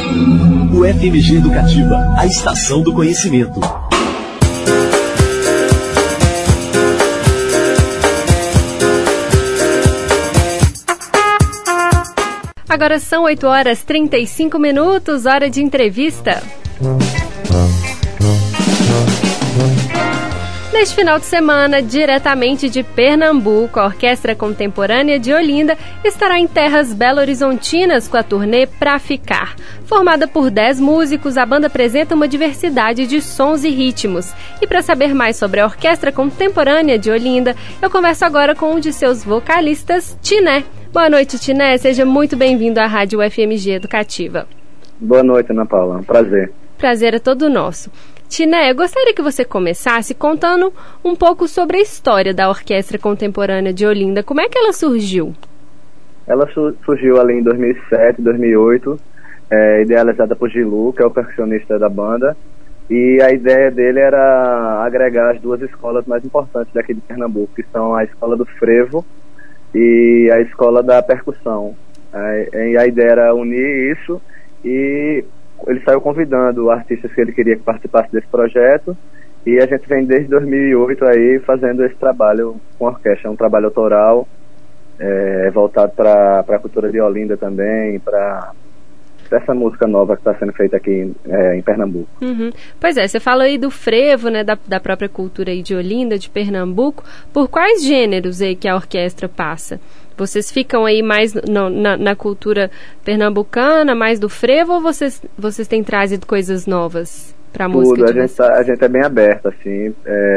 O FMG Educativa, a estação do conhecimento. Agora são 8h35, hora de entrevista. Neste final de semana, diretamente de Pernambuco, a Orquestra Contemporânea de Olinda estará em terras belo-horizontinas com a turnê Pra Ficar. Formada por 10 músicos, a banda apresenta uma diversidade de sons e ritmos. E para saber mais sobre a Orquestra Contemporânea de Olinda, eu converso agora com um de seus vocalistas, Tiné. Boa noite, Tiné. Seja muito bem-vindo à Rádio FMG Educativa. Boa noite, Ana Paula. Um prazer. Prazer é todo nosso. Tiné, eu gostaria que você começasse contando um pouco sobre a história da Orquestra Contemporânea de Olinda. Como é que ela surgiu? Ela surgiu ali em 2007, 2008, idealizada por Gilu, que é o percussionista da banda. E a ideia dele era agregar as duas escolas mais importantes daqui de Pernambuco, que são a Escola do Frevo e a Escola da Percussão. E a ideia era unir isso, e ele saiu convidando artistas que ele queria que participassem desse projeto, e a gente vem desde 2008 aí fazendo esse trabalho com a orquestra, um trabalho autoral, voltado para a cultura de Olinda também, para essa música nova que está sendo feita aqui em Pernambuco. Uhum. Pois é, você falou aí do frevo, né, da própria cultura aí de Olinda, de Pernambuco. Por quais gêneros aí que a orquestra passa? Vocês ficam aí mais na cultura pernambucana, mais do frevo, ou vocês têm trazido coisas novas para a música? Tudo, a gente é bem aberto, assim.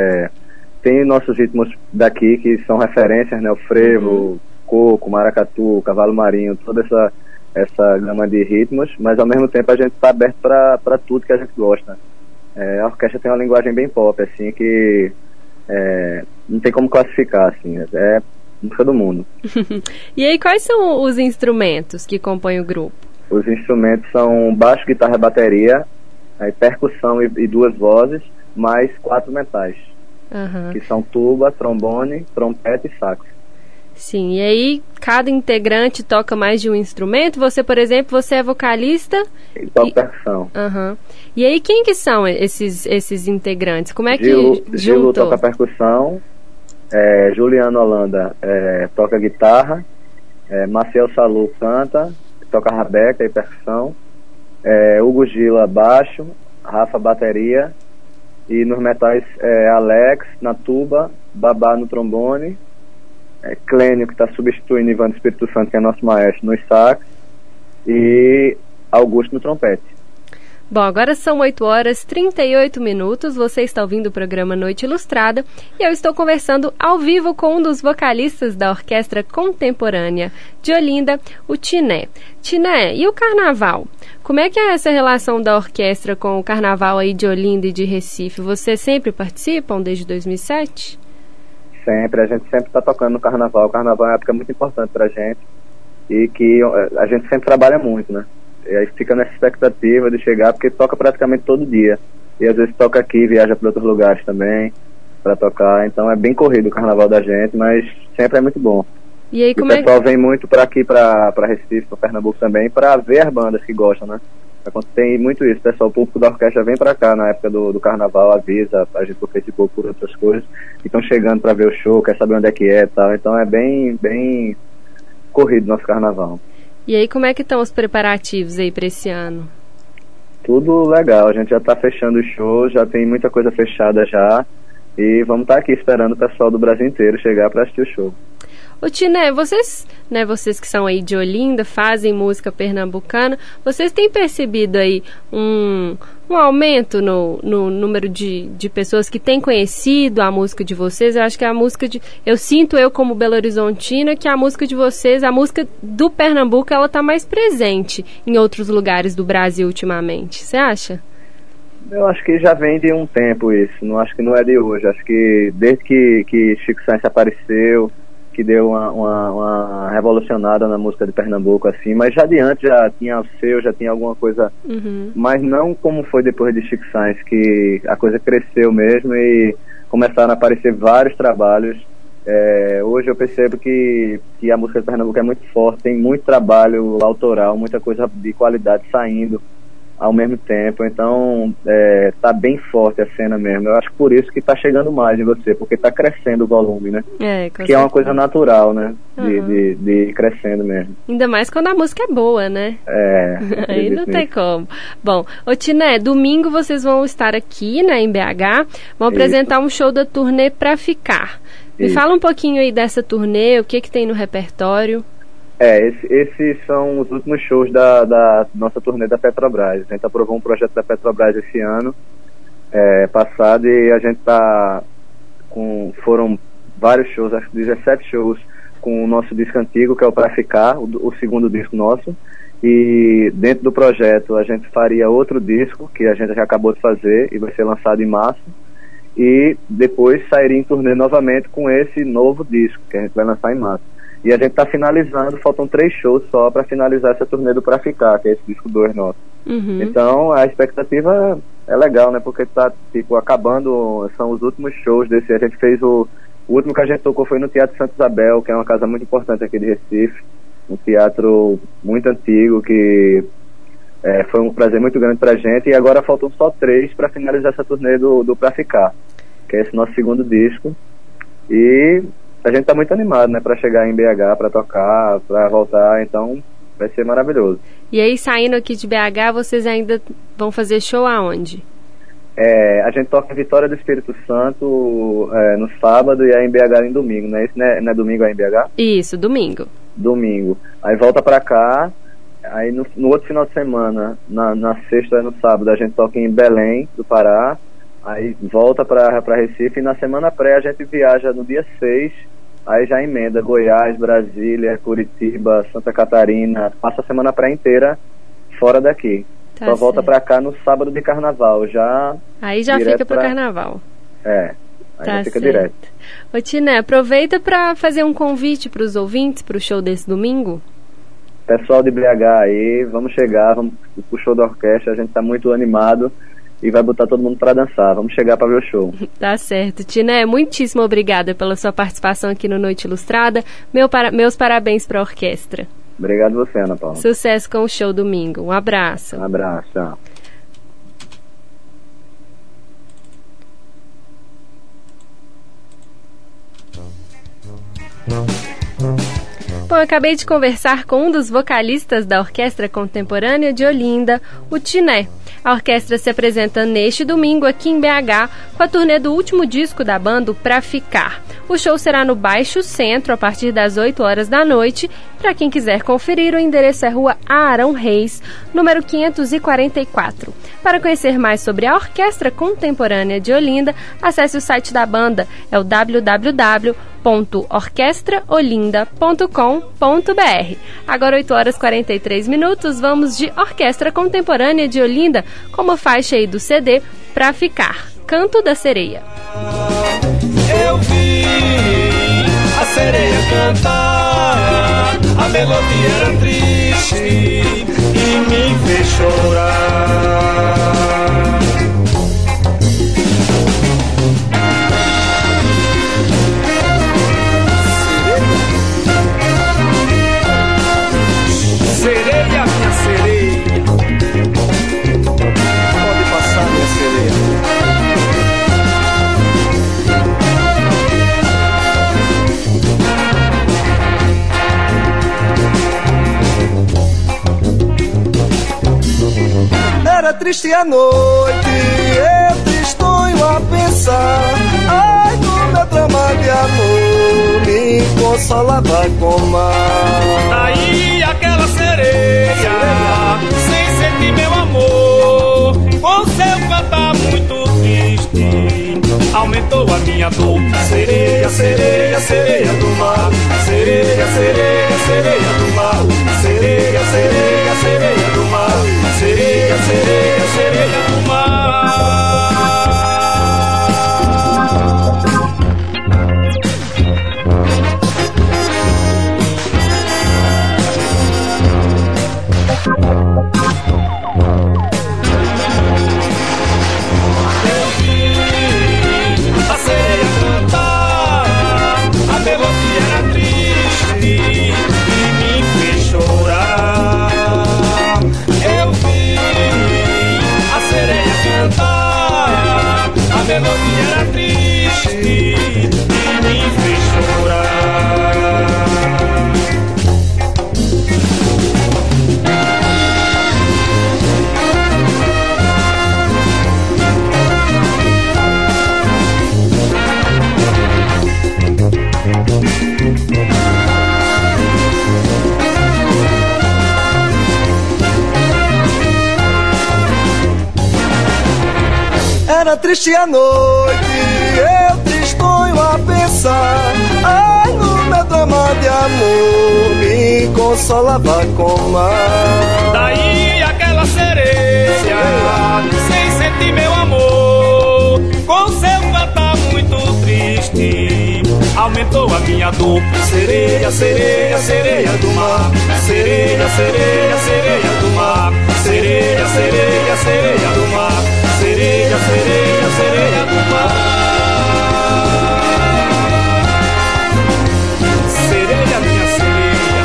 Tem nossos ritmos daqui que são referências, né? O frevo, coco, maracatu, cavalo marinho, toda essa gama de ritmos, mas ao mesmo tempo a gente está aberto para tudo que a gente gosta. A orquestra tem uma linguagem bem pop, assim, que não tem como classificar, assim, é música do mundo. E aí, quais são os instrumentos que compõem o grupo? Os instrumentos são baixo, guitarra, bateria, percussão e 2 vozes, mais 4 metais, que são tuba, trombone, trompete e sax. Sim, e aí cada integrante toca mais de um instrumento. Você, por exemplo, você é vocalista e toca percussão. E aí quem que são esses integrantes? Como é que Gilu toca percussão, Juliano Holanda toca guitarra, Maciel Salu canta, toca rabeca e percussão, Hugo Gila baixo, Rafa bateria, e nos metais Alex na tuba, Babá no trombone, Clênio, que está substituindo Ivan do Espírito Santo, que é nosso maestro, no sax, e Augusto no trompete. Bom, agora são 8h38, você está ouvindo o programa Noite Ilustrada, e eu estou conversando ao vivo com um dos vocalistas da Orquestra Contemporânea de Olinda, o Tiné. Tiné, e o Carnaval? Como é que é essa relação da orquestra com o Carnaval aí de Olinda e de Recife? Vocês sempre participam desde 2007? Sempre, a gente sempre está tocando no Carnaval. O Carnaval é uma época muito importante pra gente e que a gente sempre trabalha muito, né? E aí fica nessa expectativa de chegar, porque toca praticamente todo dia. E às vezes toca aqui, viaja para outros lugares também para tocar. Então é bem corrido o Carnaval da gente, mas sempre é muito bom. E aí, o pessoal vem muito para aqui, para Recife, para Pernambuco também, para ver as bandas que gostam, né? Tem muito isso, pessoal. O público da orquestra vem pra cá na época do Carnaval, avisa a gente por Facebook, por outras coisas, e estão chegando pra ver o show, quer saber onde é que é e tal. Então é bem corrido nosso Carnaval. E aí, como é que estão os preparativos aí pra esse ano? Tudo legal, a gente já tá fechando o show, já tem muita coisa fechada já, e vamos estar aqui esperando o pessoal do Brasil inteiro chegar pra assistir o show. Ô Tiné, vocês que são aí de Olinda, fazem música pernambucana, vocês têm percebido aí um aumento no número de pessoas que têm conhecido a música de vocês? Eu acho que eu como belo-horizontina, que a música de vocês, a música do Pernambuco, ela tá mais presente em outros lugares do Brasil ultimamente. Você acha? Eu acho que já vem de um tempo isso, não acho que não é de hoje. Acho que desde que Chico Sainz apareceu, que deu uma revolucionada na música de Pernambuco, assim, mas já de antes já tinha o seu, já tinha alguma coisa, mas não como foi depois de Chico Sainz, que a coisa cresceu mesmo e começaram a aparecer vários trabalhos. Hoje eu percebo que a música de Pernambuco é muito forte, tem muito trabalho autoral, muita coisa de qualidade saindo ao mesmo tempo, então tá bem forte a cena mesmo. Eu acho que por isso que tá chegando mais em você, porque tá crescendo o volume, né? Que é uma coisa natural, né? De ir crescendo mesmo. Ainda mais quando a música é boa, né? Aí não tem como. Bom, ô Tiné, domingo vocês vão estar aqui, né, em BH, vão apresentar um show da turnê Pra Ficar. Me fala um pouquinho aí dessa turnê, o que tem no repertório? Esses são os últimos shows da nossa turnê da Petrobras. A gente aprovou um projeto da Petrobras esse ano passado, e a gente foram vários shows, acho que 17 shows com o nosso disco antigo, que é o Pra Ficar, o segundo disco nosso. E dentro do projeto a gente faria outro disco, que a gente já acabou de fazer e vai ser lançado em março. E depois sairia em turnê novamente com esse novo disco, que a gente vai lançar em março. E a gente tá finalizando, faltam 3 shows só para finalizar essa turnê do Pra Ficar, que é esse disco 2 nosso. Então a expectativa é legal, né? Porque tá, tipo, acabando, são os últimos shows desse. A gente fez o último que a gente tocou foi no Teatro Santa Isabel, que é uma casa muito importante aqui de Recife. Um teatro muito antigo, que foi um prazer muito grande pra gente. E agora faltam só 3 para finalizar essa turnê do Pra Ficar, que é esse nosso segundo disco. E a gente tá muito animado, né, pra chegar em BH, pra tocar, pra voltar, então vai ser maravilhoso. E aí, saindo aqui de BH, vocês ainda vão fazer show aonde? A gente toca em Vitória do Espírito Santo no sábado, e aí em BH em domingo, né? Isso não é domingo aí em BH? Isso, domingo. Domingo. Aí volta pra cá, aí no outro final de semana, na sexta e no sábado, a gente toca em Belém do Pará, aí volta pra Recife, e na semana pré a gente viaja no dia 6, aí já emenda Goiás, Brasília, Curitiba, Santa Catarina, passa a semana pré inteira fora daqui. Só volta pra cá no sábado de carnaval, já... Aí já fica pro carnaval. Aí já fica direto. Ô Tiné, aproveita pra fazer um convite pros ouvintes pro show desse domingo. Pessoal de BH aí, vamos chegar, vamos pro show da orquestra, a gente tá muito animado e vai botar todo mundo pra dançar. Vamos chegar pra ver o show. Tá certo. Tiné, muitíssimo obrigada pela sua participação aqui no Noite Ilustrada. Meus parabéns pra orquestra. Obrigado você, Ana Paula. Sucesso com o show domingo. Um abraço. Um abraço, tchau. Bom, eu acabei de conversar com um dos vocalistas da Orquestra Contemporânea de Olinda, o Tiné. A orquestra se apresenta neste domingo aqui em BH com a turnê do último disco da banda, Pra Ficar. O show será no Baixo Centro a partir das 8 horas da noite. Para quem quiser conferir, o endereço é Rua Arão Reis, número 544. Para conhecer mais sobre a Orquestra Contemporânea de Olinda, acesse o site da banda, é o www.orquestraolinda.com.br. Agora 8 horas e 43 minutos, vamos de Orquestra Contemporânea de Olinda com uma faixa aí do CD Pra Ficar, Canto da Sereia. Eu vi a sereia cantar, a melodia era triste e me fez chorar. Sereia, minha sereia, pode passar, minha sereia. Era triste a noite, eu tristonho a pensar. Ai, do meu drama de amor, me consolava com mar. Aí aquela sereia, sem sentir meu amor, com seu cantar muito triste, aumentou a minha dor. Sereia, sereia, sereia do mar, sereia, sereia, sereia do mar, sereia, sereia, sereia do mar, sereia, sereia, sereia do mar. Eu vi a sereia cantar, a melodia era triste e me fez chorar. Eu vi Era triste a noite, eu tristonho a pensar. Ai, no meu drama de amor, me consolava com mar. Daí aquela sereia, sem sentir meu amor, com seu cantar muito triste, aumentou a minha dor. Sereia, sereia, sereia do mar. Sereia, sereia, sereia do mar. Sereia, sereia, sereia do mar. Sereia, sereia, sereia do mar. Sereia, minha sereia.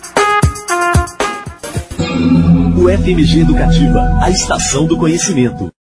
FMG Educativa, a estação do conhecimento.